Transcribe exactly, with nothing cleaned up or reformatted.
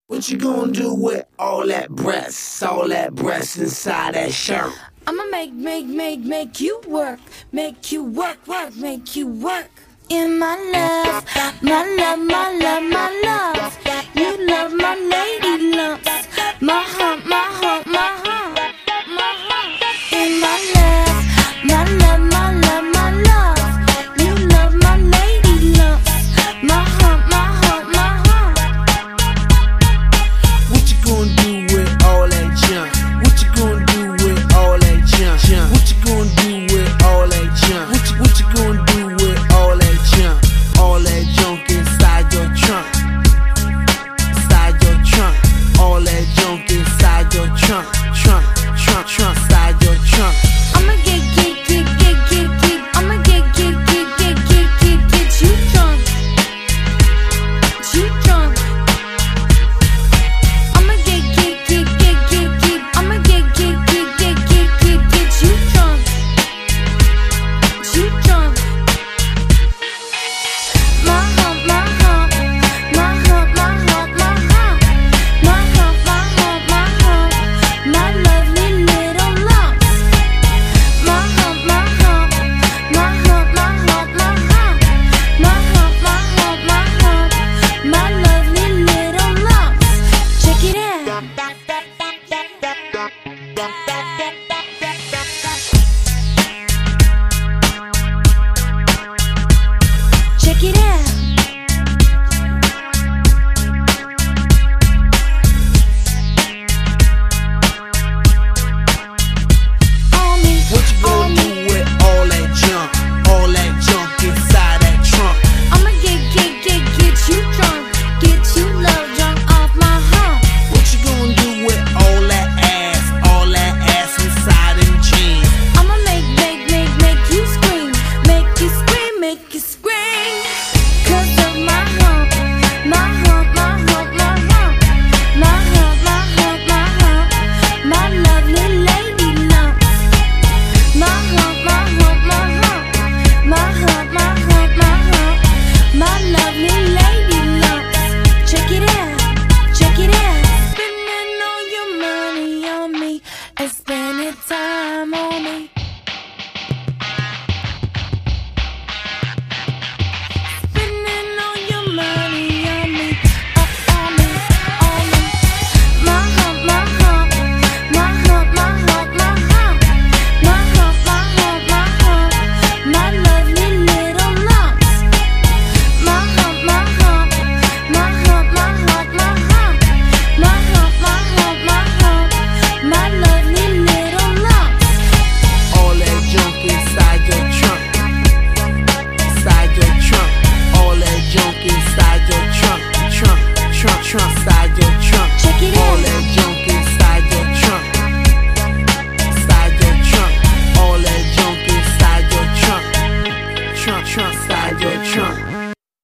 What you gonna do with all that breasts, all that breasts inside that shirt? I'ma make, make, make, make you work, make you work, work, make you work. In my love, my love, my love, my love. You love my name.